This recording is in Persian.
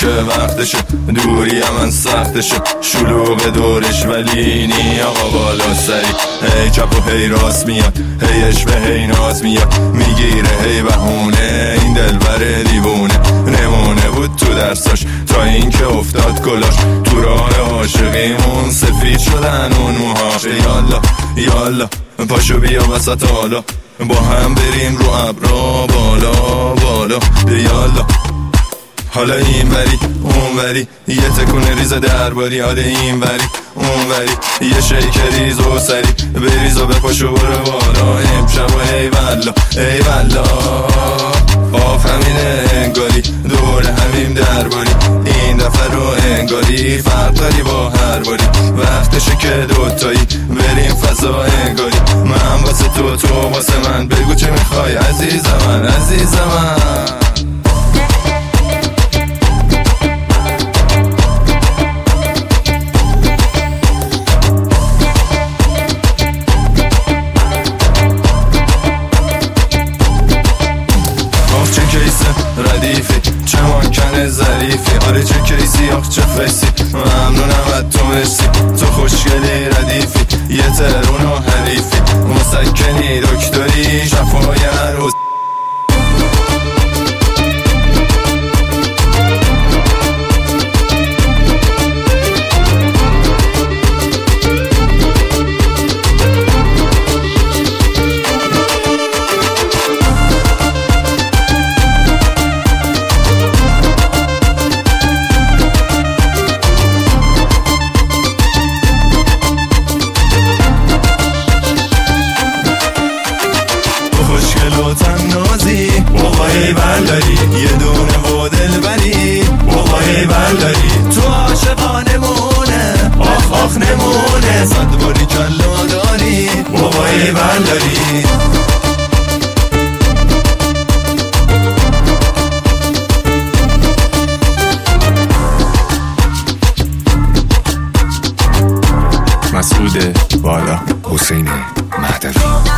که وقتشه، دوری من سختشه، شلوغ دورش ولی نی آقا بالا سری. هی چپ و هی راست میاد، هی اشوه هی ناز میاد، میگیره هی بهونه، این دلبر دیوونه. نمونه بود تو درساش تا این که افتاد کلاش، تو راه عاشقیمون سفید شدن اون موهاش. یالا یالا پاشو بیا وسط حالا، با هم بریم رو ابرا بالا بالا. یالا حالا این وری اون وری، یه تکونه ریز درباری. حالا این وری اون وری، یه شیک ریز و سری، بریز و بپاشو برو بالا. امشب و ای والا ای والا، آف همینه انگاری، دور همیم درباری. این دفعه رو انگاری فرق داری با هر باری، وقتشه که دوتایی بریم فضا انگاری. من واسه تو تو واسه من، بگو چه میخوای عزیز من عزیز من. ردیفی چه مانکن ظریفی، آره چه کیسی آخ چه فیسی، ممنونم از تو مرسی، تو خوشگلی ردیفی، یه ترون و حریفی، مسکنی دکتری شفای هر حس. ای بنداری یه دونه و دلبری، بابا ای بنداری تو عاشقانمونه، آخ آخ نمونه، صد باری کلا داری، بابا ای بنداری. مسعود بالا، حسین مهدوی.